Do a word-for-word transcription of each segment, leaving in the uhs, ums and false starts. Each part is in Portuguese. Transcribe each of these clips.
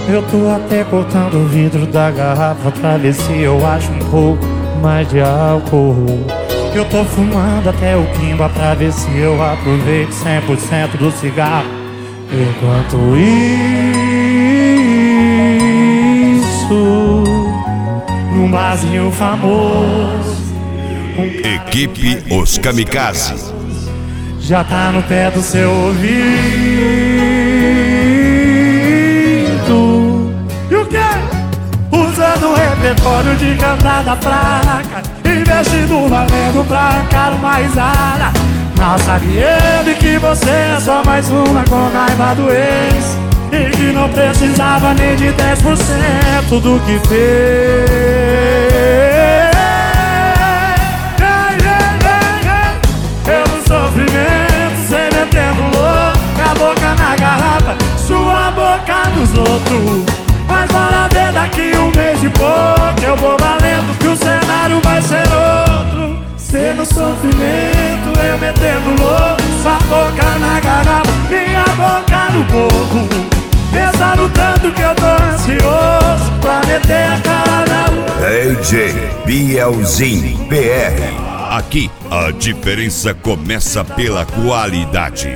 Eu tô até cortando o vidro da garrafa pra ver se eu acho um pouco mais de álcool. Eu tô fumando até o quimba pra ver se eu aproveito cem por cento do cigarro. Enquanto isso, num barzinho famoso, um Equipe Os Kamikaze já tá no pé do seu ouvido. E o quê? Usando o repertório de cantar da placa, investindo valendo pra arrancar uma risada. Mal sabe ele que você é só mais uma com raiva do ex, e que não precisava nem de dez por cento do que fez. Pelo sofrimento, cê metendo louco, a boca na garrafa, sua boca nos outros. Mas bora ver daqui um mês e pouco, eu vou valendo que o cenário vai ser outro. Cê no sofrimento, eu metendo louco, sua boca na garrafa, minha boca no boco. Pensando tanto que eu tô ansioso pra meter a cara na rua. D J Bielzinho P R. Aqui a diferença começa pela qualidade.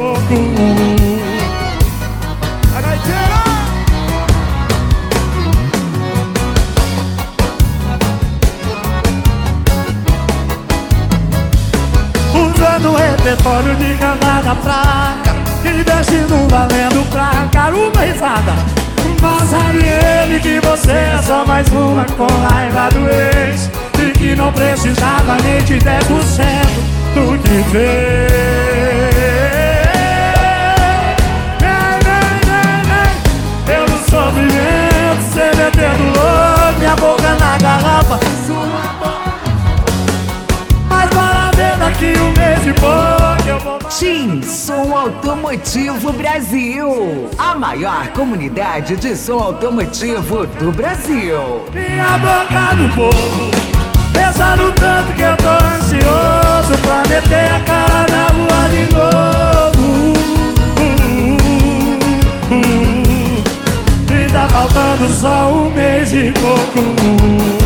Usando o repertório de cantar da placa, investindo valendo pra arrancar uma risada. Mas sabe ele que você é só mais uma com raiva do ex, e que não precisava nem de dez por cento do que fez. Eu no sofrimento, cê metendo louco, minha boca na garrafa, sua boca. Mas bora ver daqui um mês e pouco eu vou... TIM Som Automotivo Brasil, a maior comunidade de som automotivo do Brasil. Minha boca no povo, pensando tanto que eu tô ansioso pra meter a cara na rua de novo. E tá faltando só um mês e pouco.